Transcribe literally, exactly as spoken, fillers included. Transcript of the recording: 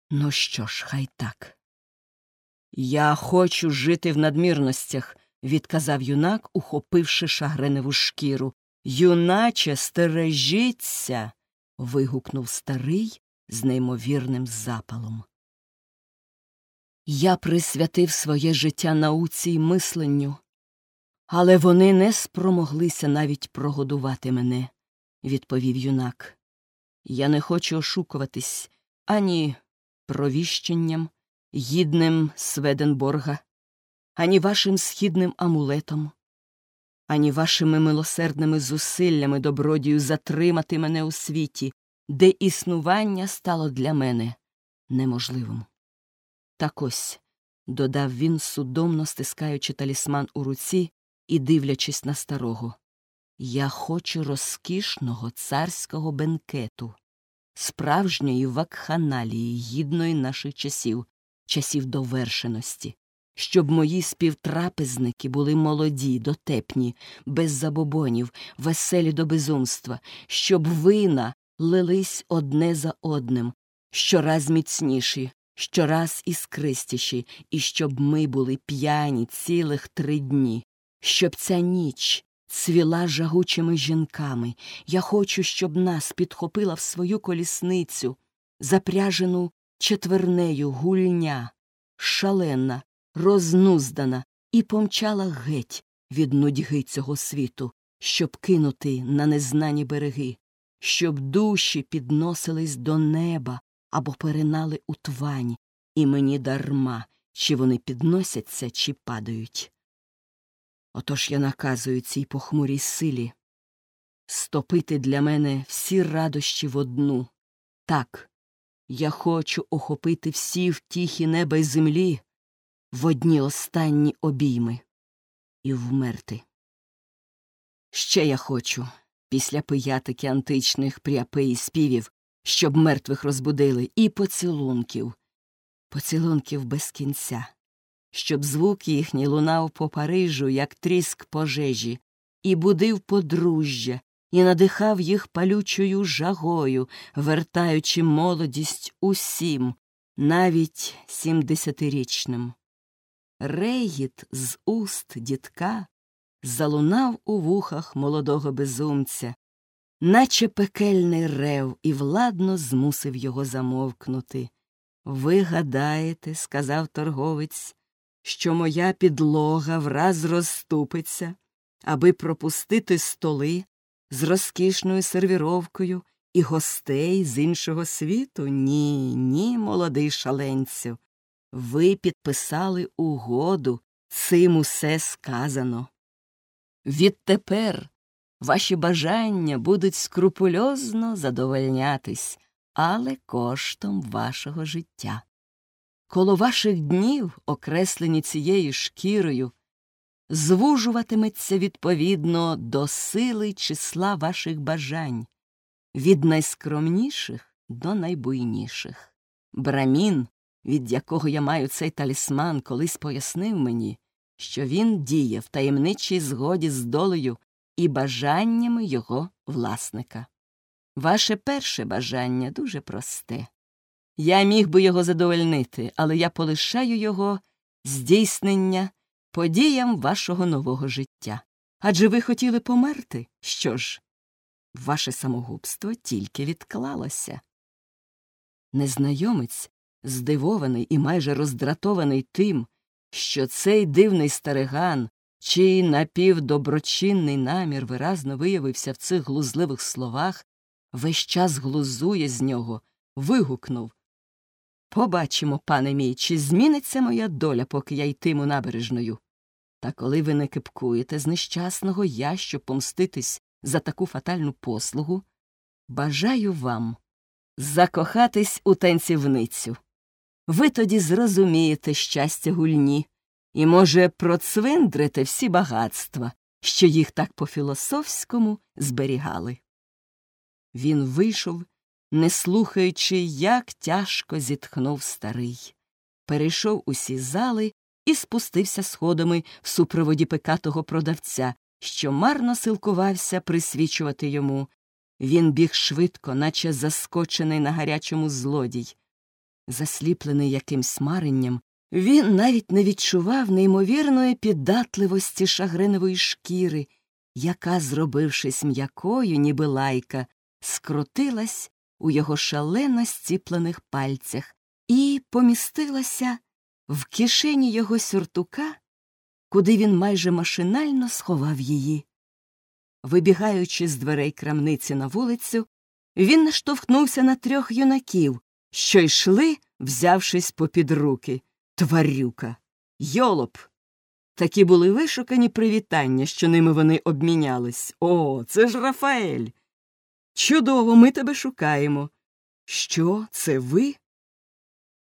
Ну що ж, хай так. Я хочу жити в надмірностях, відказав юнак, ухопивши шагреневу шкіру. Юначе, стережіться, вигукнув старий з неймовірним запалом. Я присвятив своє життя науці й мисленню, але вони не спромоглися навіть прогодувати мене, відповів юнак. Я не хочу ошукуватись ані провіщенням, гідним Сведенборга, ані вашим східним амулетом, ані вашими милосердними зусиллями, добродію, затримати мене у світі, де існування стало для мене неможливим. Так ось, додав він, судомно стискаючи талісман у руці і дивлячись на старого, я хочу розкішного царського бенкету, справжньої вакханалії, гідної наших часів, часів довершеності, щоб мої співтрапезники були молоді, дотепні, без забобонів, веселі до безумства, щоб вина лились одне за одним, щораз міцніші, щораз іскристіші, і щоб ми були п'яні цілих три дні, щоб ця ніч цвіла жагучими жінками. Я хочу, щоб нас підхопила в свою колісницю, запряжену четвернею гульня, шалена, рознуздана, і помчала геть від нудьги цього світу, щоб кинути на незнані береги, щоб душі підносились до неба або перинали у твань, і мені дарма, чи вони підносяться, чи падають. Отож я наказую цій похмурій силі стопити для мене всі радощі в одну. Так, я хочу охопити всі втіхи неба й землі в одні останні обійми і вмерти. Ще я хочу, після пиятики античних пряпей і співів, щоб мертвих розбудили, і поцілунків, поцілунків без кінця, щоб звук їхній лунав по Парижу, як тріск пожежі, і будив подружжя, і надихав їх палючою жагою, вертаючи молодість усім, навіть сімдесятирічним. Регіт з уст дітка залунав у вухах молодого безумця, наче пекельний рев, і владно змусив його замовкнути. «Ви гадаєте, — сказав торговець, — що моя підлога враз розступиться, аби пропустити столи з розкішною сервіровкою і гостей з іншого світу? Ні, ні, молодий шаленцю. Ви підписали угоду, цим усе сказано. Відтепер ваші бажання будуть скрупульозно задовольнятись, але коштом вашого життя. Коло ваших днів, окреслені цією шкірою, звужуватиметься відповідно до сили числа ваших бажань, від найскромніших до найбуйніших. Брамін, від якого я маю цей талісман, колись пояснив мені, що він діє в таємничій згоді з долею і бажаннями його власника. Ваше перше бажання дуже просте. Я міг би його задовольнити, але я полишаю його здійснення подіям вашого нового життя. Адже ви хотіли померти? Що ж, ваше самогубство тільки відклалося. Незнайомець, здивований і майже роздратований тим, що цей дивний стариган, чий напівдоброчинний намір виразно виявився в цих глузливих словах, весь час глузує з нього, вигукнув: «Побачимо, пане мій, чи зміниться моя доля, поки я йтиму набережною. Та коли ви не кипкуєте з нещасного, я, щоб помститись за таку фатальну послугу, бажаю вам закохатись у танцівницю. Ви тоді зрозумієте щастя гульні і, може, процвиндрите всі багатства, що їх так по-філософському зберігали». Він вийшов, не слухаючи, як тяжко зітхнув старий. Перейшов усі зали і спустився сходами в супроводі пекатого продавця, що марно силкувався присвічувати йому. Він біг швидко, наче заскочений на гарячому злодій. Засліплений якимсь маренням, він навіть не відчував неймовірної піддатливості шагренової шкіри, яка, зробившись м'якою, ніби лайка, скрутилась у його шалено стіплених пальцях і помістилася в кишені його сюртука, куди він майже машинально сховав її. Вибігаючи з дверей крамниці на вулицю, він наштовхнувся на трьох юнаків, що йшли, взявшись попід руки. Тварюка! Йолоп! Такі були вишукані привітання, що ними вони обмінялись. О, це ж Рафаель! Чудово, ми тебе шукаємо. Що, це ви?